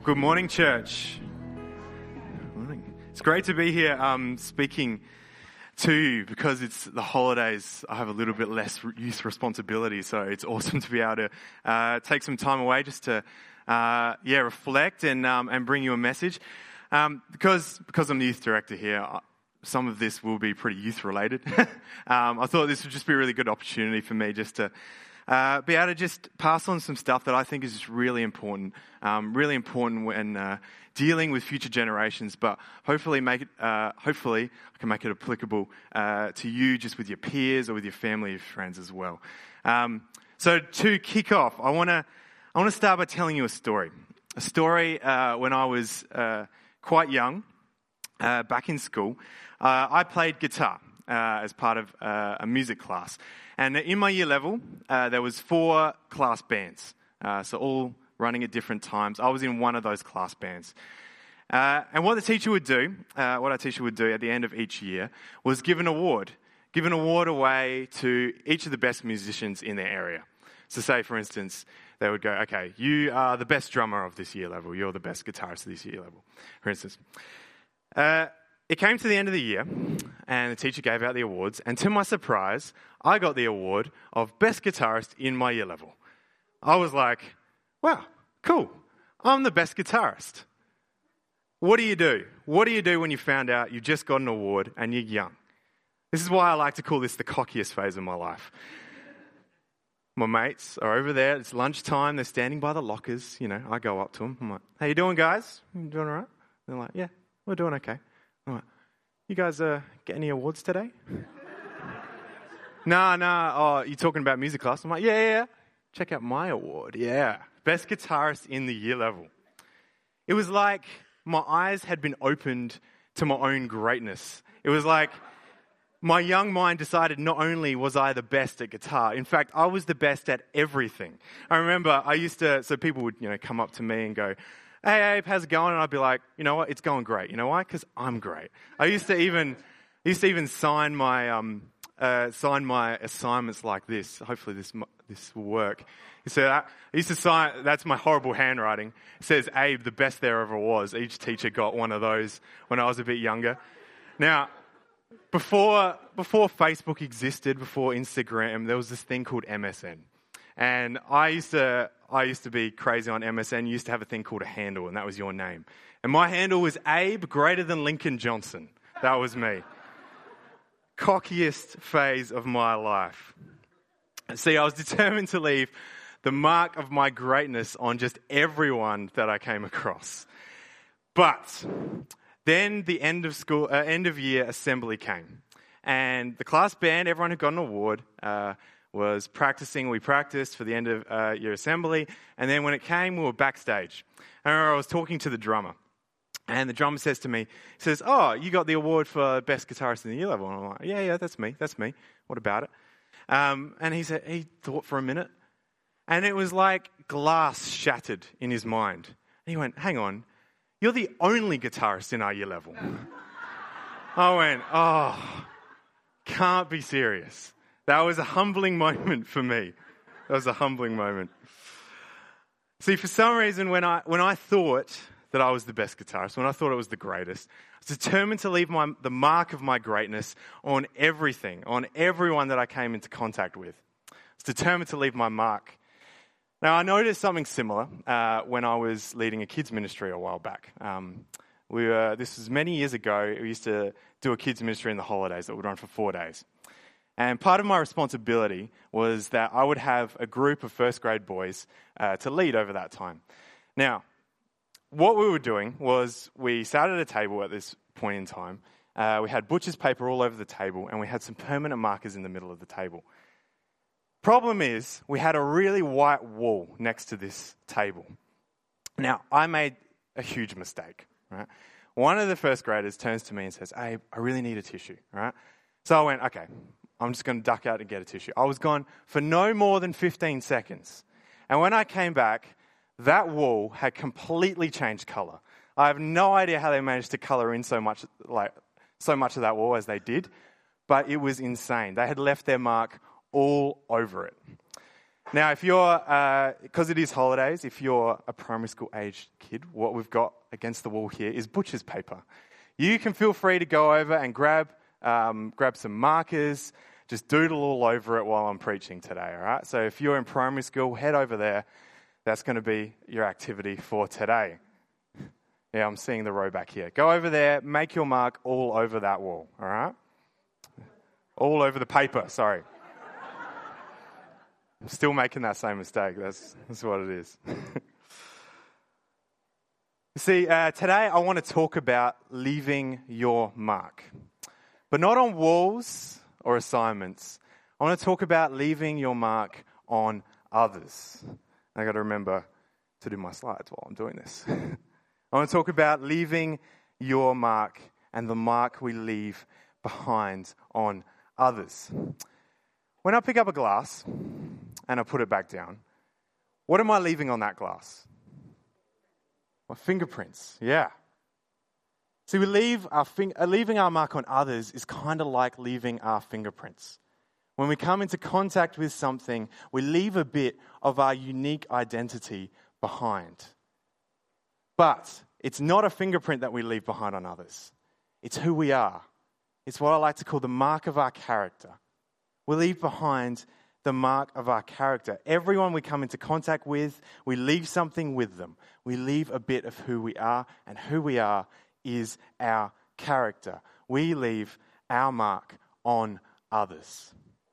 Good morning, church. Good morning. It's great to be here speaking to you because it's the holidays. I have a little bit less youth responsibility, so it's awesome to be able to take some time away just to reflect and bring you a message. Because I'm the youth director here, some of this will be pretty youth related. I thought this would just be a really good opportunity for me just to be able to just pass on some stuff that I think is just really important when dealing with future generations. But hopefully I can make it applicable to you, just with your peers or with your family and friends as well. So to kick off, I want to start by telling you a story. A story when I was quite young, back in school. I played guitar as part of a music class. And in my year level, there was 4 class bands, so all running at different times. I was in one of those class bands. And what our teacher would do at the end of each year was give an award away to each of the best musicians in their area. So say, for instance, they would go, okay, you are the best drummer of this year level. You're the best guitarist of this year level, for instance. It came to the end of the year, and the teacher gave out the awards, and to my surprise, I got the award of best guitarist in my year level. I was like, wow, cool, I'm the best guitarist. What do you do? What do you do when you found out you just got an award and you're young? This is why I like to call this the cockiest phase of my life. My mates are over there, it's lunchtime, they're standing by the lockers, I go up to them, I'm like, how you doing, guys? You doing all right? They're like, yeah, we're doing okay. I'm like, you guys get any awards today? No, you talking about music class? I'm like, yeah. Check out my award, yeah. Best guitarist in the year level. It was like my eyes had been opened to my own greatness. It was like my young mind decided not only was I the best at guitar, in fact, I was the best at everything. I remember so people would, come up to me and go, hey, Abe, how's it going? And I'd be like, you know what, it's going great. You know why? Because I'm great. I used to even sign my assignments like this. Hopefully this will work. So I used to sign, that's my horrible handwriting. It says, Abe, the best there ever was. Each teacher got one of those when I was a bit younger. Now, before Facebook existed, before Instagram, there was this thing called MSN. And I used to be crazy on MSN. You used to have a thing called a handle, and that was your name. And my handle was Abe greater than Lincoln Johnson. That was me. Cockiest phase of my life. See, I was determined to leave the mark of my greatness on just everyone that I came across. But then the end of year assembly came. And the class band, everyone who got an award, was practicing. We practiced for the end of year assembly. And then when it came, we were backstage. I remember I was talking to the drummer. And the drummer says to me, he says, oh, you got the award for best guitarist in the year level. And I'm like, yeah, that's me. What about it? And he thought for a minute. And it was like glass shattered in his mind. And he went, hang on, you're the only guitarist in our year level. I went, oh, can't be serious. That was a humbling moment for me. That was a humbling moment. See, for some reason, when I thought that I was the best guitarist, when I thought it was the greatest, I was determined to leave the mark of my greatness on everything, on everyone that I came into contact with. I was determined to leave my mark. Now, I noticed something similar when I was leading a kids ministry a while back. This was many years ago. We used to do a kids ministry in the holidays that would run for 4 days. And part of my responsibility was that I would have a group of first grade boys to lead over that time. Now, what we were doing was we sat at a table at this point in time. We had butcher's paper all over the table, and we had some permanent markers in the middle of the table. Problem is, we had a really white wall next to this table. Now, I made a huge mistake, right? One of the first graders turns to me and says, hey, I really need a tissue, right? So I went, okay, I'm just going to duck out and get a tissue. I was gone for no more than 15 seconds. And when I came back, that wall had completely changed colour. I have no idea how they managed to colour in so much of that wall as they did, but it was insane. They had left their mark all over it. Now, if you're, because it is holidays, if you're a primary school aged kid, what we've got against the wall here is butcher's paper. You can feel free to go over and grab some markers, just doodle all over it while I'm preaching today, all right? So if you're in primary school, head over there. That's going to be your activity for today. Yeah, I'm seeing the row back here. Go over there, make your mark all over that wall, all right? All over the paper, sorry. I'm still making that same mistake. That's what it is. See, today I want to talk about leaving your mark. But not on walls or assignments. I want to talk about leaving your mark on others. I got to remember to do my slides while I'm doing this. I want to talk about leaving your mark and the mark we leave behind on others. When I pick up a glass and I put it back down, what am I leaving on that glass? My fingerprints, yeah. See, leaving our mark on others is kind of like leaving our fingerprints. When we come into contact with something, we leave a bit of our unique identity behind. But it's not a fingerprint that we leave behind on others. It's who we are. It's what I like to call the mark of our character. We leave behind the mark of our character. Everyone we come into contact with, we leave something with them. We leave a bit of who we are, and who we are is our character. We leave our mark on others.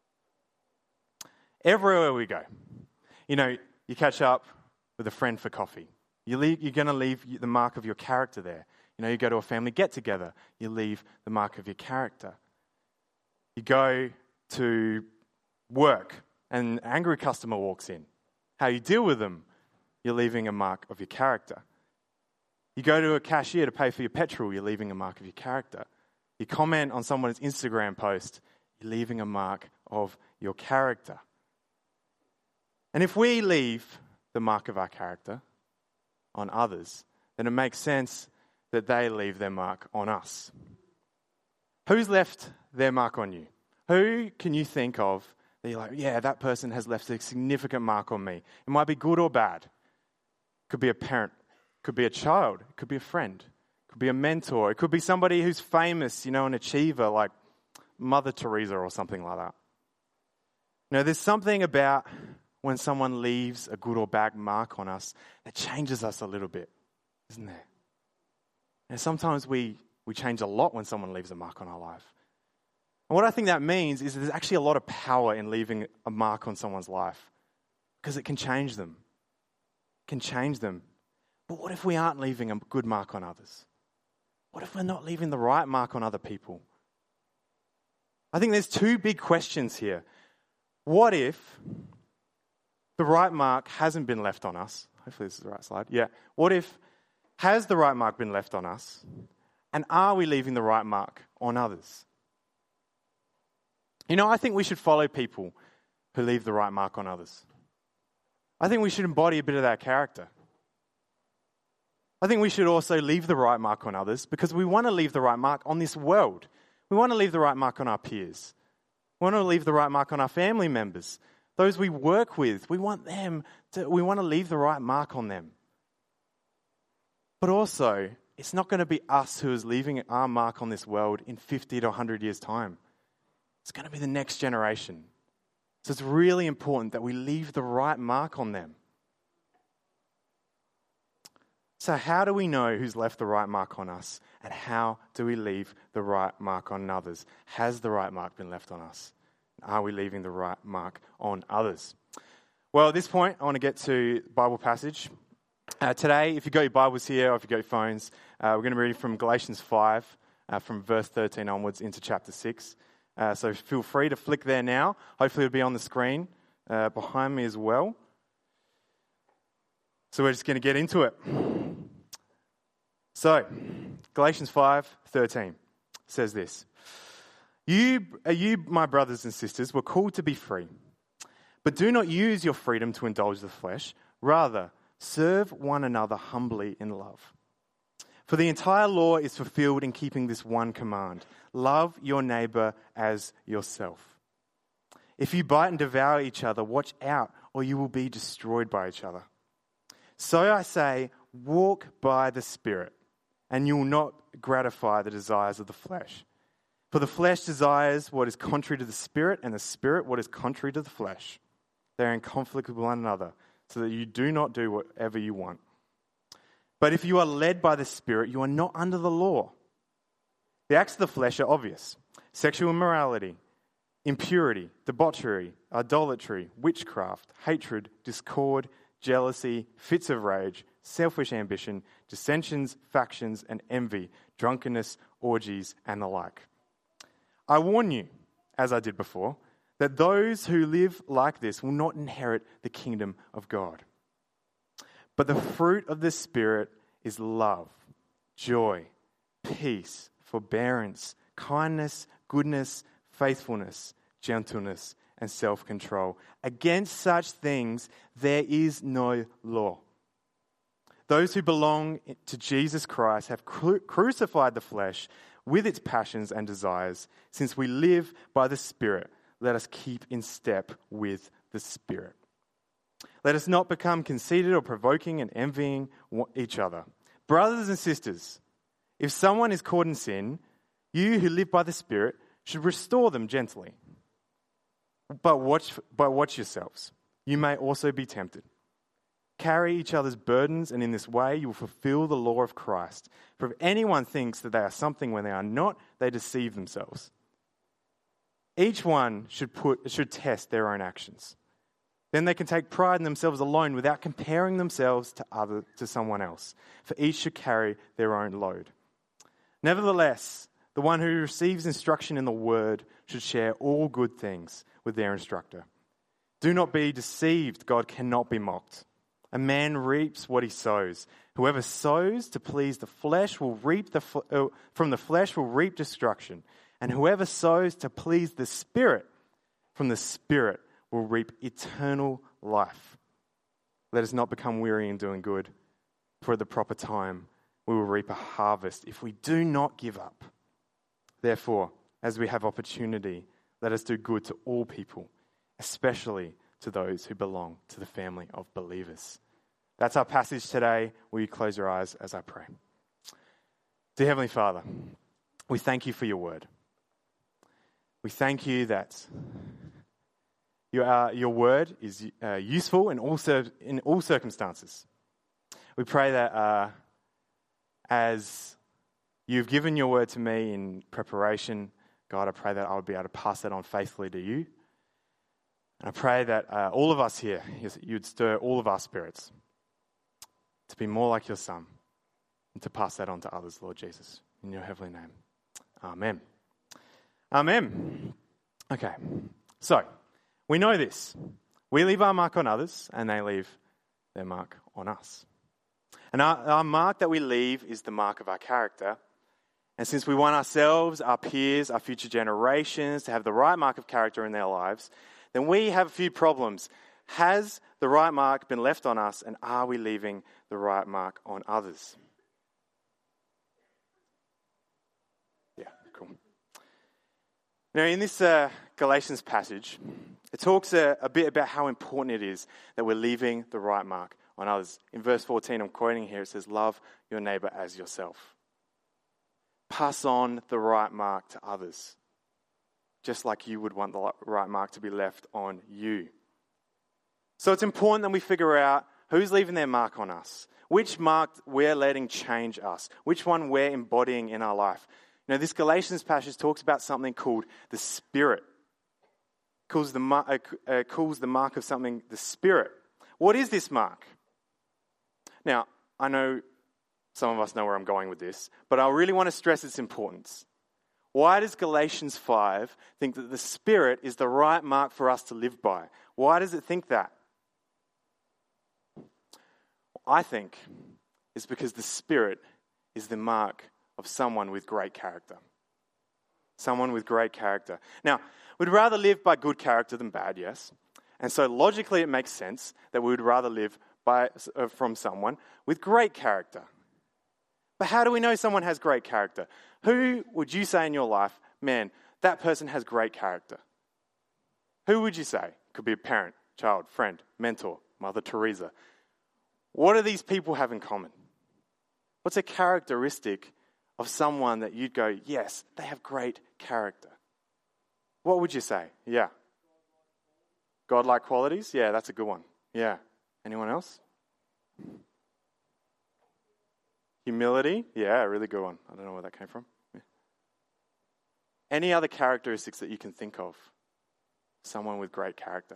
Everywhere we go, you catch up with a friend for coffee. You're going to leave the mark of your character there. You go to a family get-together, you leave the mark of your character. You go to work and an angry customer walks in. How you deal with them, you're leaving a mark of your character. You go to a cashier to pay for your petrol, you're leaving a mark of your character. You comment on someone's Instagram post, you're leaving a mark of your character. And if we leave the mark of our character on others, then it makes sense that they leave their mark on us. Who's left their mark on you? Who can you think of that you're like, yeah, that person has left a significant mark on me? It might be good or bad. It could be a parent, it could be a child, it could be a friend, it could be a mentor, it could be somebody who's famous, an achiever like Mother Teresa or something like that. There's something about when someone leaves a good or bad mark on us that changes us a little bit, isn't there? And sometimes we change a lot when someone leaves a mark on our life. And what I think that means is there's actually a lot of power in leaving a mark on someone's life because it can change them. It can change them. But what if we aren't leaving a good mark on others? What if we're not leaving the right mark on other people? I think there's two big questions here. What if the right mark hasn't been left on us? Hopefully this is the right slide. Yeah. What if has the right mark been left on us? And are we leaving the right mark on others? I think we should follow people who leave the right mark on others. I think we should embody a bit of that character. I think we should also leave the right mark on others because we want to leave the right mark on this world. We want to leave the right mark on our peers. We want to leave the right mark on our family members. Those we work with, we want to leave the right mark on them. But also, it's not going to be us who is leaving our mark on this world in 50 to 100 years' time. It's going to be the next generation. So it's really important that we leave the right mark on them. So how do we know who's left the right mark on us? And how do we leave the right mark on others? Has the right mark been left on us? Are we leaving the right mark on others? Well, at this point, I want to get to the Bible passage. Today, if you've got your Bibles here or if you've got your phones, we're going to be reading from Galatians 5, from verse 13 onwards into chapter 6. So feel free to flick there now. Hopefully it'll be on the screen behind me as well. So we're just going to get into it. So, Galatians 5:13 says this. You, my brothers and sisters, were called to be free. But do not use your freedom to indulge the flesh. Rather, serve one another humbly in love. For the entire law is fulfilled in keeping this one command. Love your neighbor as yourself. If you bite and devour each other, watch out, or you will be destroyed by each other. So I say, walk by the Spirit, and you will not gratify the desires of the flesh. For the flesh desires what is contrary to the Spirit, and the Spirit what is contrary to the flesh. They are in conflict with one another, so that you do not do whatever you want. But if you are led by the Spirit, you are not under the law. The acts of the flesh are obvious: sexual immorality, impurity, debauchery, idolatry, witchcraft, hatred, discord, jealousy, fits of rage, selfish ambition, dissensions, factions, and envy, drunkenness, orgies, and the like. I warn you, as I did before, that those who live like this will not inherit the kingdom of God. But the fruit of the Spirit is love, joy, peace, forbearance, kindness, goodness, faithfulness, gentleness, and self-control. Against such things there is no law. Those who belong to Jesus Christ have crucified the flesh with its passions and desires. Since we live by the Spirit, let us keep in step with the Spirit. Let us not become conceited or provoking and envying each other. Brothers and sisters, if someone is caught in sin, you who live by the Spirit should restore them gently. But watch yourselves. You may also be tempted. Carry each other's burdens, and in this way you will fulfill the law of Christ. For if anyone thinks that they are something when they are not, they deceive themselves. Each one should test their own actions. Then they can take pride in themselves alone without comparing themselves to someone else. For each should carry their own load. Nevertheless, the one who receives instruction in the word should share all good things with their instructor. Do not be deceived, God cannot be mocked. A man reaps what he sows. Whoever sows to please the flesh will reap from the flesh will reap destruction. And whoever sows to please the Spirit, from the Spirit will reap eternal life. Let us not become weary in doing good, for at the proper time we will reap a harvest if we do not give up. Therefore, as we have opportunity, let us do good to all people, especially to those who belong to the family of believers. That's our passage today. Will you close your eyes as I pray? Dear Heavenly Father, we thank you for your word. We thank you that your word is useful in all circumstances. We pray that as you've given your word to me in preparation, God, I pray that I would be able to pass that on faithfully to you. And I pray that all of us here, you'd stir all of our spirits to be more like your Son and to pass that on to others, Lord Jesus. In your heavenly name. Amen. Amen. Okay, so we know this. We leave our mark on others and they leave their mark on us. And our mark that we leave is the mark of our character. And since we want ourselves, our peers, our future generations to have the right mark of character in their lives, then we have a few problems. Has the right mark been left on us, and are we leaving the right mark on others? Yeah, cool. Now, in this Galatians passage, it talks a bit about how important it is that we're leaving the right mark on others. In verse 14, I'm quoting here, it says, love your neighbor as yourself. Pass on the right mark to others, just like you would want the right mark to be left on you. So it's important that we figure out who's leaving their mark on us, which mark we're letting change us, which one we're embodying in our life. You know, this Galatians passage talks about something called the Spirit. Calls the mark of something the Spirit. What is this mark? Now, I know some of us know where I'm going with this, but I really want to stress its importance. Why does Galatians 5 think that the Spirit is the right mark for us to live by? Why does it think that? I think it's because the Spirit is the mark of someone with great character. Someone with great character. Now, we'd rather live by good character than bad, yes? And so logically it makes sense that we would rather live from someone with great character. But how do we know someone has great character? Who would you say in your life, man, that person has great character? Who would you say? Could be a parent, child, friend, mentor, Mother Teresa. What do these people have in common? What's a characteristic of someone that you'd go, yes, they have great character? What would you say? Yeah. Godlike qualities? Yeah, that's a good one. Yeah. Anyone else? Humility? Yeah, a really good one. I don't know where that came from. Yeah. Any other characteristics that you can think of? Someone with great character.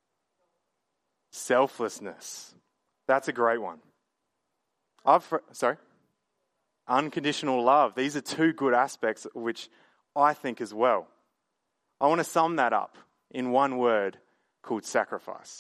Selflessness. That's a great one. Unconditional love. These are two good aspects which I think as well. I want to sum that up in one word called sacrifice.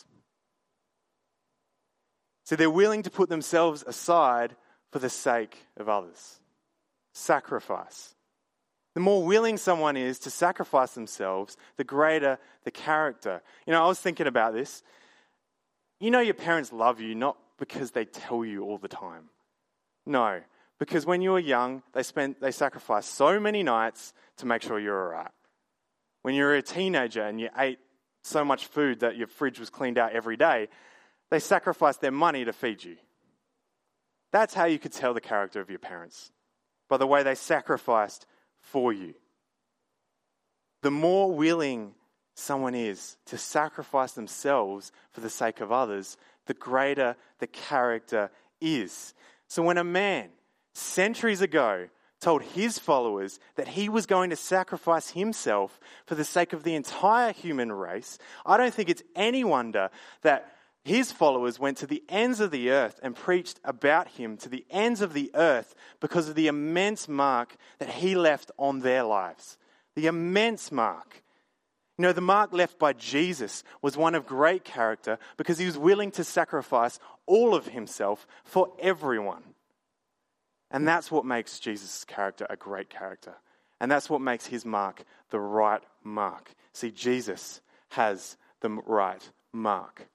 So they're willing to put themselves aside for the sake of others. Sacrifice. The more willing someone is to sacrifice themselves, the greater the character. You know, I was thinking about this. You know your parents love you not because they tell you all the time. No, because when you were young, they sacrificed so many nights to make sure you're all right. When you were a teenager and you ate so much food that your fridge was cleaned out every day, they sacrificed their money to feed you. That's how you could tell the character of your parents, by the way they sacrificed for you. The more willing someone is to sacrifice themselves for the sake of others, the greater the character is. So when a man, centuries ago, told his followers that he was going to sacrifice himself for the sake of the entire human race, I don't think it's any wonder that his followers went to the ends of the earth and preached about him to the ends of the earth because of the immense mark that he left on their lives. The immense mark. You know, the mark left by Jesus was one of great character because he was willing to sacrifice all of himself for everyone. And that's what makes Jesus' character a great character. And that's what makes his mark the right mark. See, Jesus has the right mark.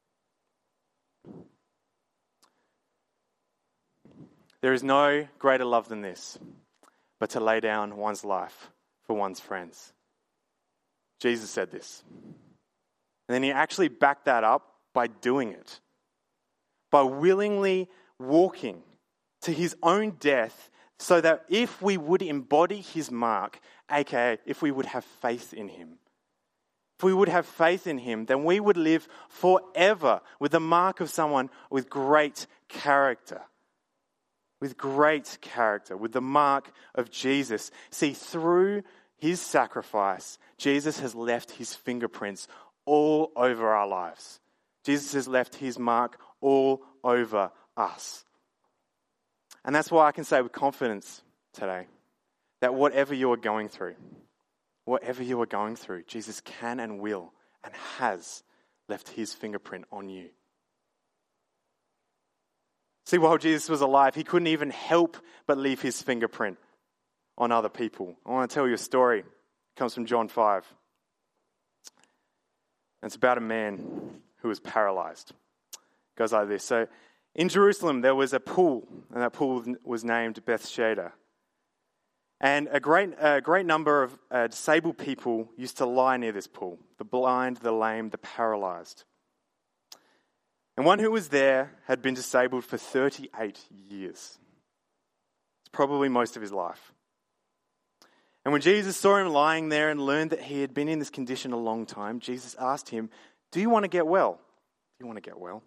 There is no greater love than this, but to lay down one's life for one's friends. Jesus said this. And then he actually backed that up by doing it. By willingly walking to his own death so that if we would embody his mark, aka if we would have faith in him, if we would have faith in him, then we would live forever with the mark of someone with great character. With great character, with the mark of Jesus. See, through his sacrifice, Jesus has left his fingerprints all over our lives. Jesus has left his mark all over us. And that's why I can say with confidence today that whatever you are going through, Jesus can and will and has left his fingerprint on you. See, while Jesus was alive, he couldn't even help but leave his fingerprint on other people. I want to tell you a story. It comes from John 5. And it's about a man who was paralyzed. It goes like this. So in Jerusalem, there was a pool, and that pool was named Bethesda. And a great number of disabled people used to lie near this pool. The blind, the lame, the paralyzed. And one who was there had been disabled for 38 years. It's probably most of his life. And when Jesus saw him lying there and learned that he had been in this condition a long time, Jesus asked him, "Do you want to get well?" "Do you want to get well?"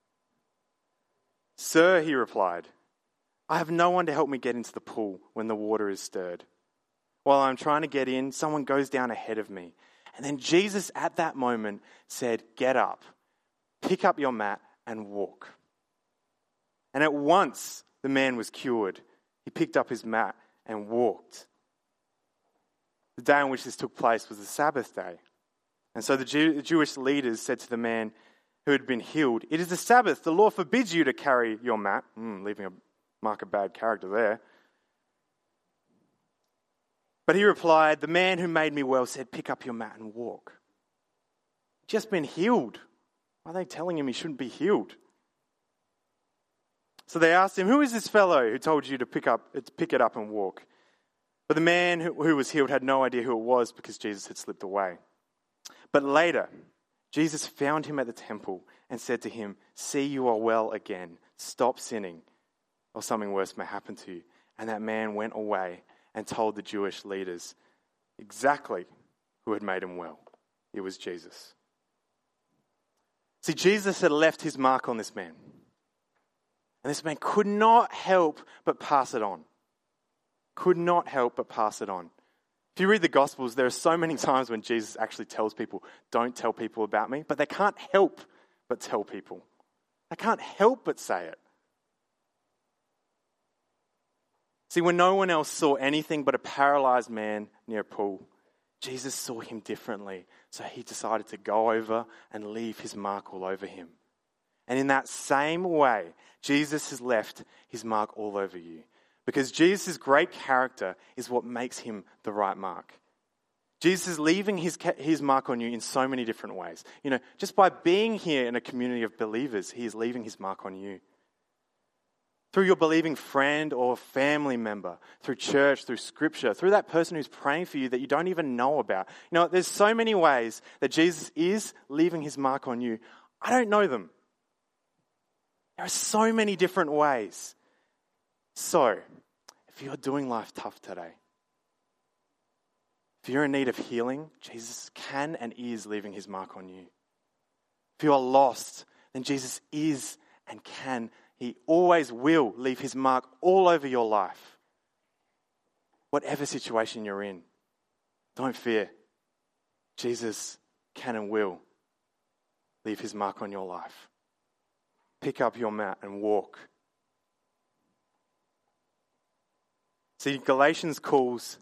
"Sir," he replied, "I have no one to help me get into the pool when the water is stirred. While I'm trying to get in, someone goes down ahead of me." And then Jesus at that moment said, "Get up, pick up your mat and walk." And at once the man was cured. He picked up his mat and walked. The day on which this took place was the Sabbath day. And so the Jewish leaders said to the man who had been healed, "It is the Sabbath. The law forbids you to carry your mat." Leaving a mark of bad character there. But he replied, "The man who made me well said, 'Pick up your mat and walk.'" Just been healed. Why are they telling him he shouldn't be healed? So they asked him, "Who is this fellow who told you to pick it up and walk?" But the man who was healed had no idea who it was because Jesus had slipped away. But later, Jesus found him at the temple and said to him, "See, you are well again. Stop sinning, or something worse may happen to you." And that man went away and told the Jewish leaders exactly who had made him well. It was Jesus. See, Jesus had left his mark on this man. And this man could not help but pass it on. Could not help but pass it on. If you read the Gospels, there are so many times when Jesus actually tells people, "Don't tell people about me," but they can't help but tell people. They can't help but say it. See, when no one else saw anything but a paralyzed man near a pool, Jesus saw him differently. So he decided to go over and leave his mark all over him. And in that same way, Jesus has left his mark all over you. Because Jesus' great character is what makes him the right mark. Jesus is leaving his mark on you in so many different ways. You know, just by being here in a community of believers, he is leaving his mark on you. Through your believing friend or family member, through church, through scripture, through that person who's praying for you that you don't even know about. You know, there's so many ways that Jesus is leaving his mark on you. I don't know them. There are so many different ways. So, if you're doing life tough today, if you're in need of healing, Jesus can and is leaving his mark on you. If you are lost, then Jesus is and can, he always will leave his mark all over your life. Whatever situation you're in, don't fear. Jesus can and will leave his mark on your life. Pick up your mat and walk. See, Galatians calls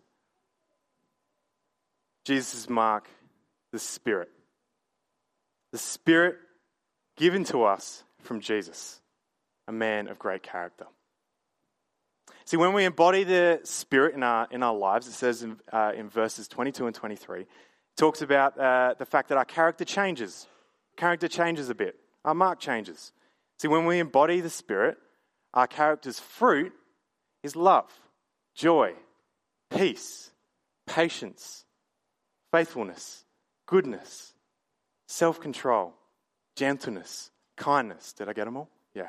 Jesus' mark the Spirit. The Spirit given to us from Jesus, a man of great character. See, when we embody the Spirit in our lives, it says in verses 22 and 23, it talks about the fact that our character changes. Character changes a bit. Our mark changes. See, when we embody the Spirit, our character's fruit is love, joy, peace, patience, faithfulness, goodness, self-control, gentleness, kindness. Did I get them all? Yeah.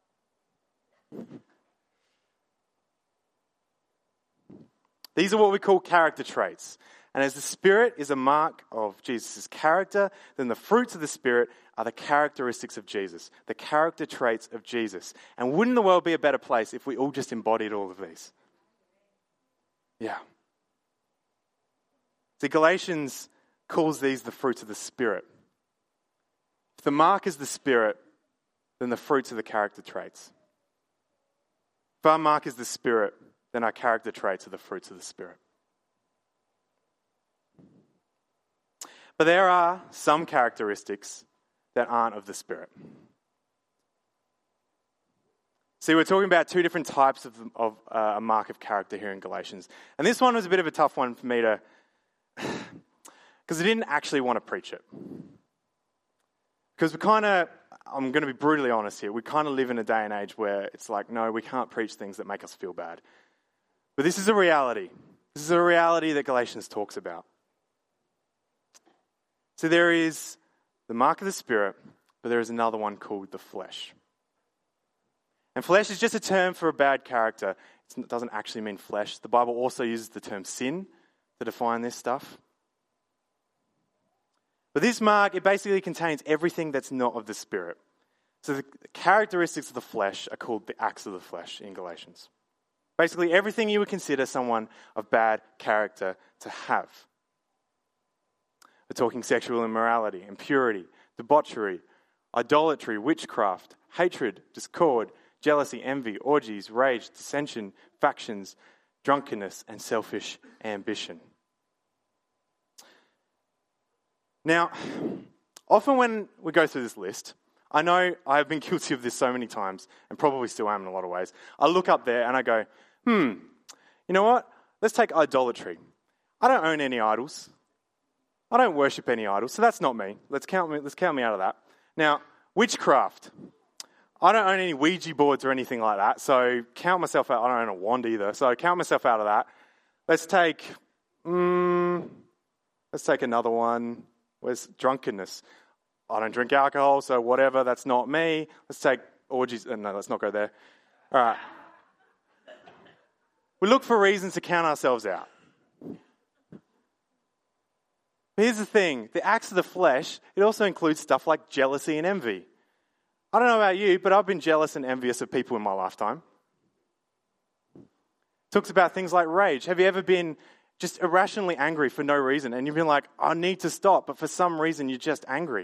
These are what we call character traits. And as the Spirit is a mark of Jesus' character, then the fruits of the Spirit are the characteristics of Jesus, the character traits of Jesus. And wouldn't the world be a better place if we all just embodied all of these? Yeah. See, Galatians calls these the fruits of the Spirit. If the mark is the Spirit, then the fruits are the character traits. If our mark is the Spirit, then our character traits are the fruits of the Spirit. But there are some characteristics that aren't of the Spirit. See, we're talking about two different types of a mark of character here in Galatians. And this one was a bit of a tough one for me to, because I didn't actually want to preach it. Because I'm going to be brutally honest here, we kind of live in a day and age where it's like, no, we can't preach things that make us feel bad. But this is a reality. This is a reality that Galatians talks about. So there is the mark of the Spirit, but there is another one called the flesh. And flesh is just a term for a bad character. It doesn't actually mean flesh. The Bible also uses the term sin to define this stuff. But this mark, it basically contains everything that's not of the Spirit. So the characteristics of the flesh are called the acts of the flesh in Galatians. Basically everything you would consider someone of bad character to have. We're talking sexual immorality, impurity, debauchery, idolatry, witchcraft, hatred, discord, jealousy, envy, orgies, rage, dissension, factions, drunkenness, and selfish ambition. Now, often when we go through this list, I know I've been guilty of this so many times, and probably still am in a lot of ways. I look up there and I go, you know what? Let's take idolatry. I don't own any idols. I don't worship any idols, so that's not me. Let's count me out of that. Now, witchcraft. I don't own any Ouija boards or anything like that, so count myself out. I don't own a wand either, so count myself out of that. Let's take another one. Where's drunkenness? I don't drink alcohol, so whatever, that's not me. Let's take orgies. No, let's not go there. All right. We look for reasons to count ourselves out. But here's the thing. The acts of the flesh, it also includes stuff like jealousy and envy. I don't know about you, but I've been jealous and envious of people in my lifetime. It talks about things like rage. Have you ever been just irrationally angry for no reason? And you've been like, I need to stop, but for some reason you're just angry.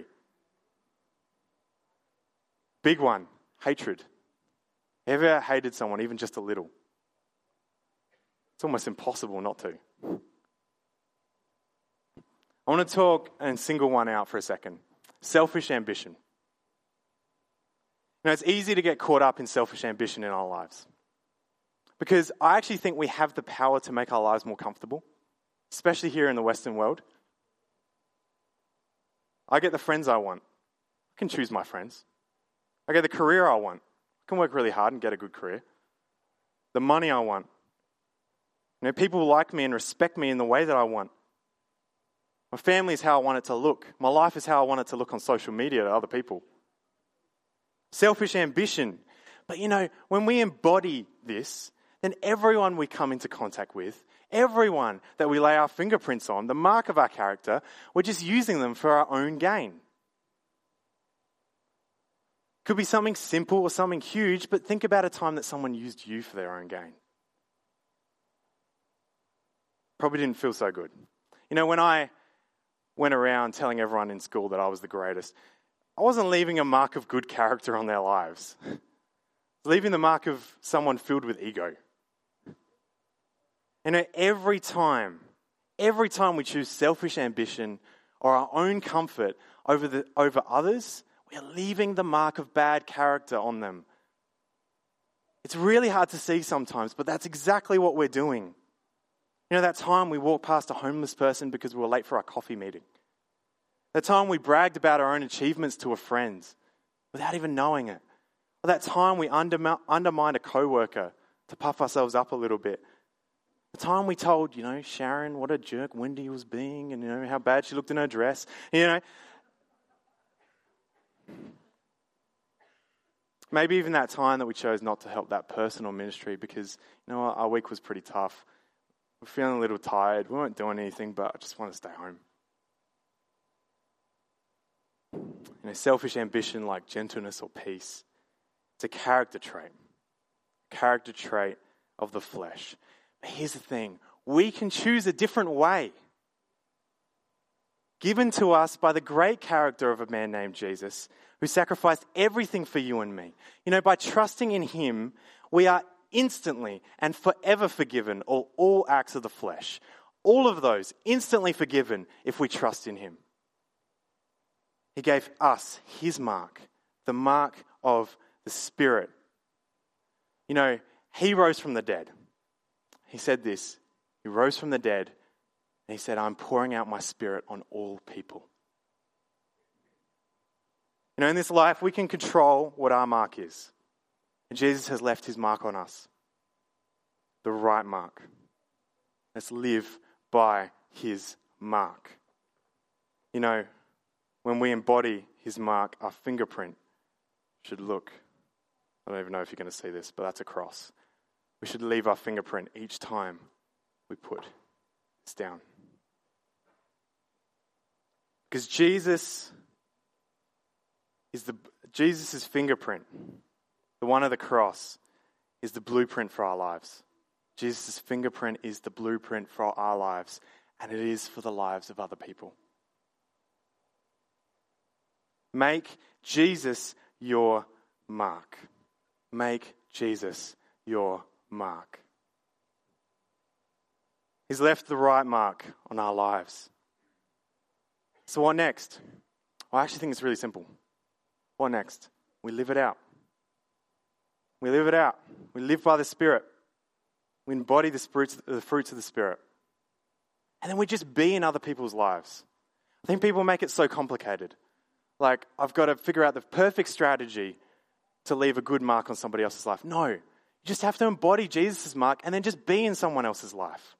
Big one, hatred. Have you ever hated someone, even just a little? It's almost impossible not to. I want to talk and single one out for a second. Selfish ambition. It's easy to get caught up in selfish ambition in our lives. Because I actually think we have the power to make our lives more comfortable, especially here in the Western world. I get the friends I want. I can choose my friends. I get the career I want. I can work really hard and get a good career. The money I want. People like me and respect me in the way that I want. My family is how I want it to look. My life is how I want it to look on social media to other people. Selfish ambition. But when we embody this, then everyone we come into contact with, everyone that we lay our fingerprints on, the mark of our character, we're just using them for our own gain. Could be something simple or something huge, but think about a time that someone used you for their own gain. Probably didn't feel so good. When I went around telling everyone in school that I was the greatest, I wasn't leaving a mark of good character on their lives. I was leaving the mark of someone filled with ego. Every time we choose selfish ambition or our own comfort over others, we are leaving the mark of bad character on them. It's really hard to see sometimes, but that's exactly what we're doing. That time we walked past a homeless person because we were late for our coffee meeting. That time we bragged about our own achievements to a friend without even knowing it. Or that time we undermined a coworker to puff ourselves up a little bit. The time we told, Sharon what a jerk Wendy was being and, how bad she looked in her dress. Maybe even that time that we chose not to help that person or ministry because, our week was pretty tough. We're feeling a little tired. We weren't doing anything, but I just want to stay home. Selfish ambition like gentleness or peace, it's a character trait of the flesh. But here's the thing, we can choose a different way, given to us by the great character of a man named Jesus, who sacrificed everything for you and me. By trusting in him, we are instantly and forever forgiven all acts of the flesh. All of those instantly forgiven if we trust in him. He gave us his mark, the mark of the Spirit. He rose from the dead. He said this, he rose from the dead and he said, I'm pouring out my Spirit on all people. In this life, we can control what our mark is. And Jesus has left his mark on us. The right mark. Let's live by his mark. When we embody his mark, our fingerprint should look, I don't even know if you're going to see this, but that's a cross. We should leave our fingerprint each time we put this down. Because Jesus' fingerprint, the one of the cross, is the blueprint for our lives. Jesus' fingerprint is the blueprint for our lives, and it is for the lives of other people. Make Jesus your mark. Make Jesus your mark. He's left the right mark on our lives. So what next? I actually think it's really simple. What next? We live it out. We live it out. We live by the Spirit. We embody the fruits of the Spirit. And then we just be in other people's lives. I think people make it so complicated. Like, I've got to figure out the perfect strategy to leave a good mark on somebody else's life. No, you just have to embody Jesus' mark and then just be in someone else's life.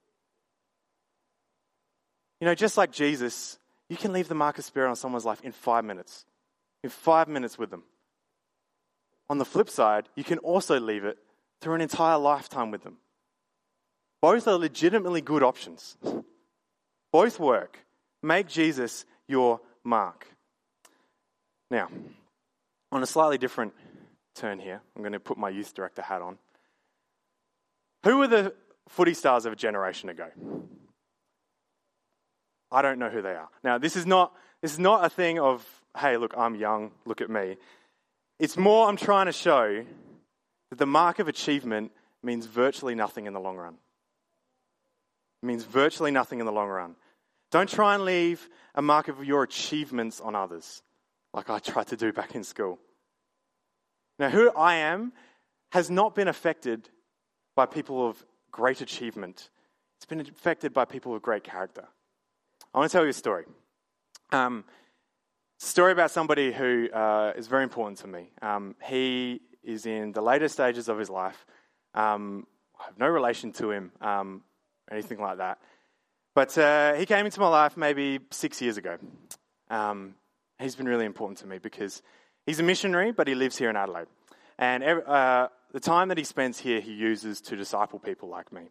Just like Jesus, you can leave the mark of Spirit on someone's life in 5 minutes. in 5 minutes with them. On the flip side, you can also leave it through an entire lifetime with them. Both are legitimately good options. Both work. Make Jesus your mark. Now, on a slightly different turn here, I'm going to put my youth director hat on. Who were the footy stars of a generation ago? I don't know who they are. Now, this is not a thing of, hey, look, I'm young, look at me. It's more I'm trying to show that the mark of achievement means virtually nothing in the long run. It means virtually nothing in the long run. Don't try and leave a mark of your achievements on others, like I tried to do back in school. Now, who I am has not been affected by people of great achievement. It's been affected by people of great character. I want to tell you a story. Story about somebody who is very important to me. He is in the later stages of his life. I have no relation to him, anything like that. But he came into my life maybe 6 years ago. He's been really important to me because he's a missionary, but he lives here in Adelaide. And the time that he spends here, he uses to disciple people like me.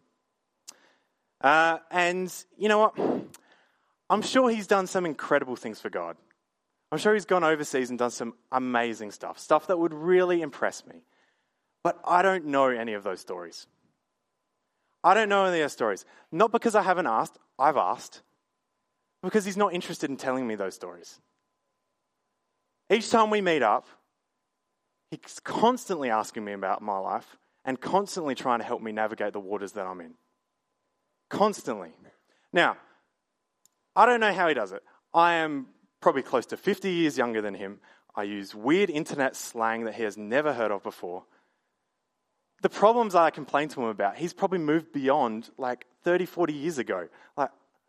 And you know what? I'm sure he's done some incredible things for God. I'm sure he's gone overseas and done some amazing stuff that would really impress me. But I don't know any of those stories. I don't know any of those stories. Not because I haven't asked, I've asked. Because he's not interested in telling me those stories. Each time we meet up, he's constantly asking me about my life and constantly trying to help me navigate the waters that I'm in. Constantly. Now, I don't know how he does it. I am probably close to 50 years younger than him. I use weird internet slang that he has never heard of before. The problems I complain to him about, he's probably moved beyond like 30, 40 years ago. Like,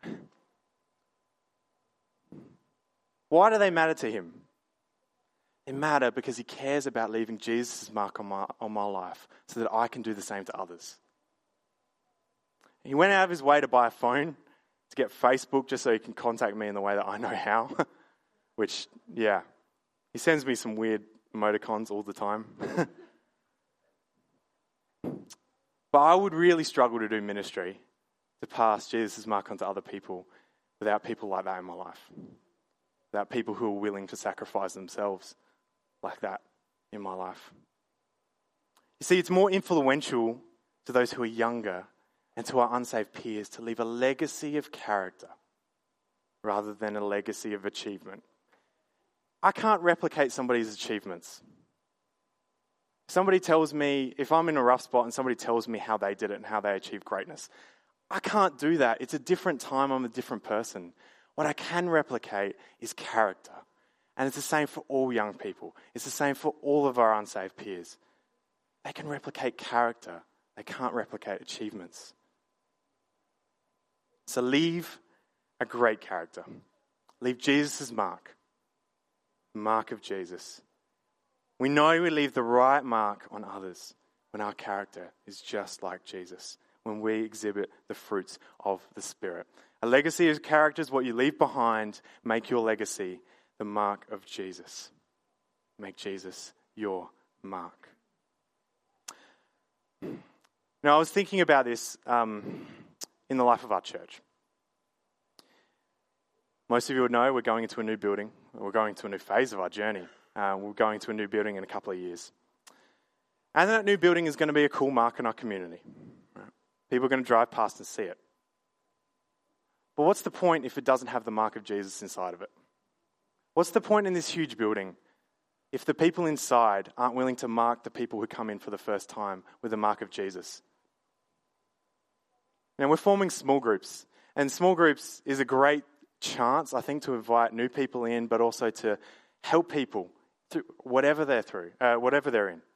why do they matter to him? They matter because he cares about leaving Jesus' mark on my life so that I can do the same to others. He went out of his way to buy a phone, to get Facebook just so he can contact me in the way that I know how. Which, yeah, he sends me some weird emoticons all the time. But I would really struggle to do ministry, to pass Jesus' mark onto other people, without people like that in my life. Without people who are willing to sacrifice themselves like that in my life. You see, it's more influential to those who are younger and to our unsaved peers to leave a legacy of character rather than a legacy of achievement. I can't replicate somebody's achievements. Somebody tells me, if I'm in a rough spot and somebody tells me how they did it and how they achieved greatness, I can't do that. It's a different time. I'm a different person. What I can replicate is character. And it's the same for all young people. It's the same for all of our unsaved peers. They can replicate character. They can't replicate achievements. So leave a great character. Leave Jesus' mark. The mark of Jesus. We know we leave the right mark on others when our character is just like Jesus, when we exhibit the fruits of the Spirit. A legacy of character is what you leave behind. Make your legacy the mark of Jesus. Make Jesus your mark. Now, I was thinking about this in the life of our church. Most of you would know we're going into a new building. We're going to a new phase of our journey. We're going to a new building in a couple of years. And that new building is going to be a cool mark in our community. Right? People are going to drive past and see it. But what's the point if it doesn't have the mark of Jesus inside of it? What's the point in this huge building if the people inside aren't willing to mark the people who come in for the first time with the mark of Jesus? Now, we're forming small groups. And small groups is a great chance, I think, to invite new people in, but also to help people through whatever they're in.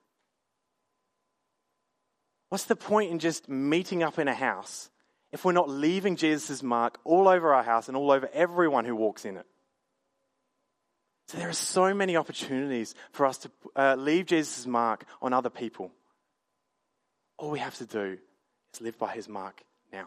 What's the point in just meeting up in a house if we're not leaving Jesus' mark all over our house and all over everyone who walks in it? So there are so many opportunities for us to leave Jesus' mark on other people. All we have to do is live by his mark now.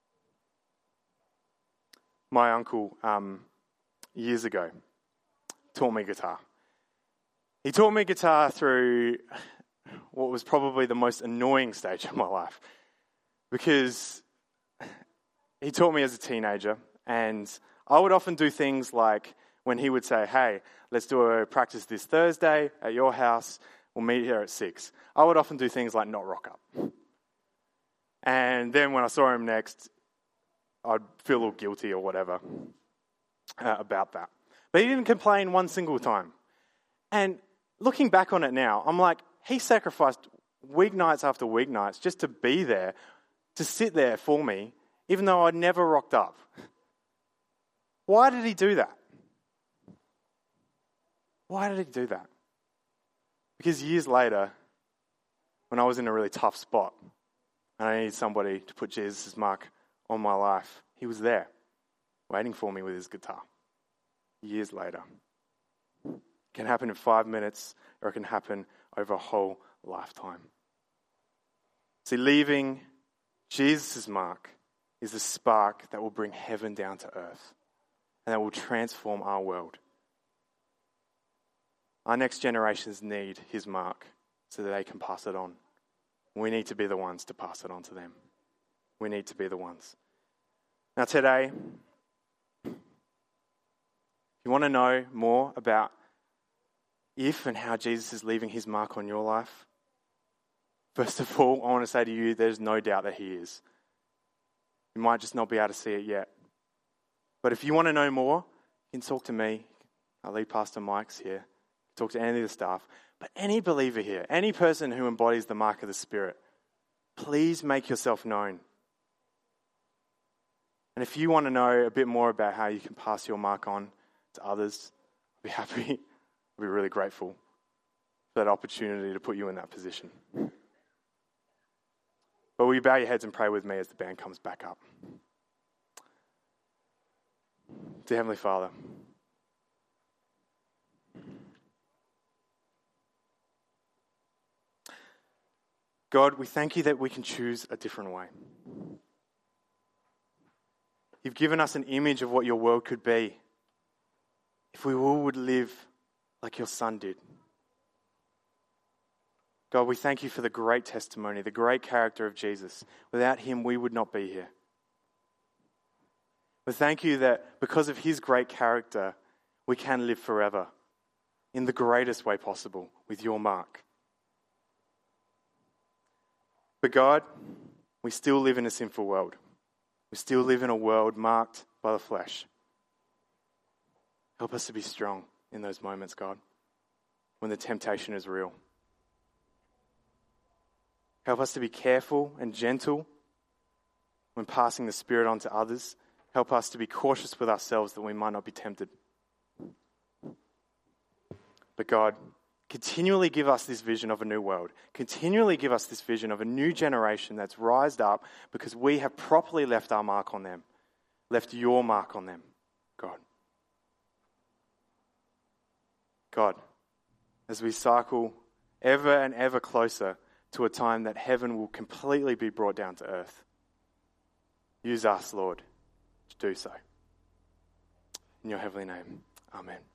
My uncle, years ago, taught me guitar. He taught me guitar through what was probably the most annoying stage of my life, because he taught me as a teenager, and I would often do things like when he would say, hey, let's do a practice this Thursday at your house, we'll meet here at 6. I would often do things like not rock up. And then when I saw him next, I'd feel a little guilty or whatever about that. But he didn't complain one single time. And looking back on it now, I'm like, he sacrificed weeknights after weeknights just to be there, to sit there for me, even though I'd never rocked up. Why did he do that? Why did he do that? Because years later, when I was in a really tough spot, and I needed somebody to put Jesus' mark on my life, he was there, waiting for me with his guitar. Years later. It can happen in 5 minutes, or it can happen over a whole lifetime. See, leaving Jesus' mark is the spark that will bring heaven down to earth, and that will transform our world. Our next generations need his mark so that they can pass it on. We need to be the ones to pass it on to them. We need to be the ones. Now today, if you want to know more about if and how Jesus is leaving his mark on your life, first of all, I want to say to you, there's no doubt that he is. You might just not be able to see it yet. But if you want to know more, you can talk to me. Our lead pastor Mike's here. Talk to any of the staff. But any believer here, any person who embodies the mark of the Spirit, please make yourself known. And if you want to know a bit more about how you can pass your mark on to others, I'd be happy, I'd be really grateful for that opportunity to put you in that position. But will you bow your heads and pray with me as the band comes back up? Dear Heavenly Father, God, we thank you that we can choose a different way. You've given us an image of what your world could be if we all would live like your Son did. God, we thank you for the great testimony, the great character of Jesus. Without him, we would not be here. We thank you that because of his great character, we can live forever in the greatest way possible with your mark. But God, we still live in a sinful world. We still live in a world marked by the flesh. Help us to be strong in those moments, God, when the temptation is real. Help us to be careful and gentle when passing the Spirit on to others. Help us to be cautious with ourselves that we might not be tempted. But God, continually give us this vision of a new world. Continually give us this vision of a new generation that's rised up because we have properly left our mark on them. Left your mark on them, God. God, as we cycle ever and ever closer to a time that heaven will completely be brought down to earth, use us, Lord, to do so. In your heavenly name, amen.